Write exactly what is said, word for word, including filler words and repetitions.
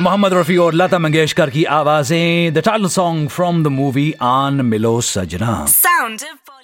मोहम्मद रफी और लता मंगेशकर की आवाजें, the title song from the movie Aan Milo सजना. Sound of